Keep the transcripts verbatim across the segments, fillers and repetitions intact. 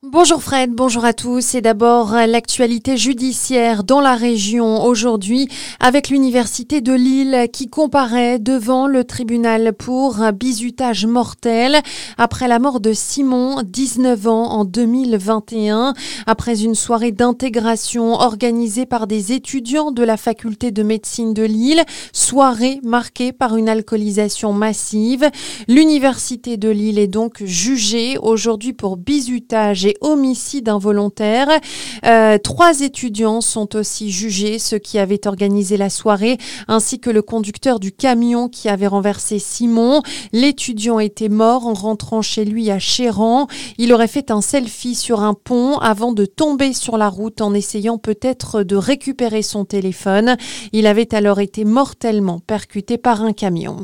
Bonjour Fred, bonjour à tous. Et d'abord, l'actualité judiciaire dans la région aujourd'hui avec l'Université de Lille qui comparaît devant le tribunal pour bizutage mortel après la mort de Simon, dix-neuf ans, en deux mille vingt et un. Après une soirée d'intégration organisée par des étudiants de la faculté de médecine de Lille, soirée marquée par une alcoolisation massive. L'Université de Lille est donc jugée aujourd'hui pour bizutage et homicide involontaire. Euh, trois étudiants sont aussi jugés, ceux qui avaient organisé la soirée, ainsi que le conducteur du camion qui avait renversé Simon. L'étudiant était mort en rentrant chez lui à Chéran. Il aurait fait un selfie sur un pont avant de tomber sur la route en essayant peut-être de récupérer son téléphone. Il avait alors été mortellement percuté par un camion.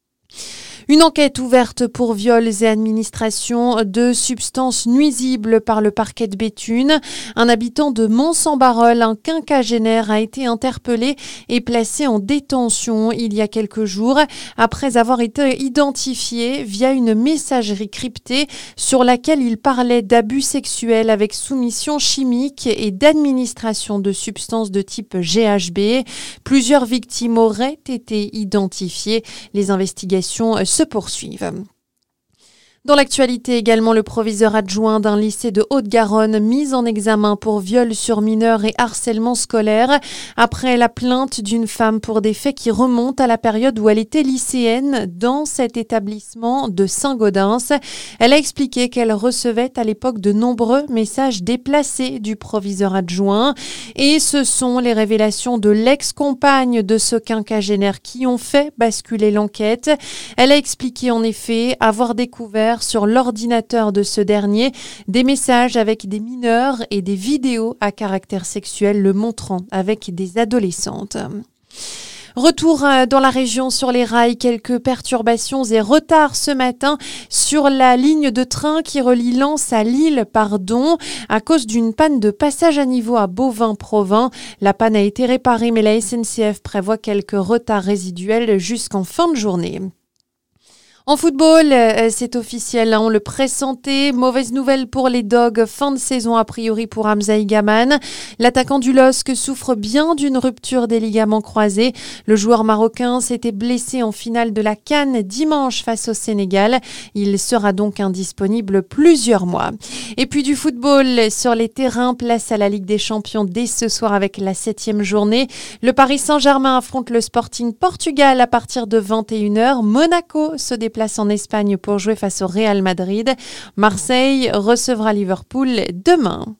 Une enquête ouverte pour viols et administration de substances nuisibles par le parquet de Béthune. Un habitant de Mons-en-Barœul, un quinquagénaire, a été interpellé et placé en détention il y a quelques jours après avoir été identifié via une messagerie cryptée sur laquelle il parlait d'abus sexuels avec soumission chimique et d'administration de substances de type G H B. Plusieurs victimes auraient été identifiées. Les investigations se poursuivent. Dans l'actualité également, le proviseur adjoint d'un lycée de Haute-Garonne mis en examen pour viol sur mineur et harcèlement scolaire après la plainte d'une femme pour des faits qui remontent à la période où elle était lycéenne dans cet établissement de Saint-Gaudens. Elle a expliqué qu'elle recevait à l'époque de nombreux messages déplacés du proviseur adjoint et ce sont les révélations de l'ex-compagne de ce quinquagénaire qui ont fait basculer l'enquête. Elle a expliqué en effet avoir découvert sur l'ordinateur de ce dernier des messages avec des mineurs et des vidéos à caractère sexuel le montrant avec des adolescentes. Retour dans la région sur les rails, quelques perturbations et retards ce matin sur la ligne de train qui relie Lens à Lille, pardon, à cause d'une panne de passage à niveau à Beauvais-Provins. La panne a été réparée, mais la S N C F prévoit quelques retards résiduels jusqu'en fin de journée. En football, euh, c'est officiel, hein, on le pressentait. Mauvaise nouvelle pour les Dogs, fin de saison a priori pour Hamza Igaman. L'attaquant du L O S C souffre bien d'une rupture des ligaments croisés. Le joueur marocain s'était blessé en finale de la CAN dimanche face au Sénégal. Il sera donc indisponible plusieurs mois. Et puis du football sur les terrains, place à la Ligue des Champions dès ce soir avec la septième journée. Le Paris Saint-Germain affronte le Sporting Portugal à partir de vingt et une heures. Monaco se déplace place en Espagne pour jouer face au Real Madrid. Marseille recevra Liverpool demain.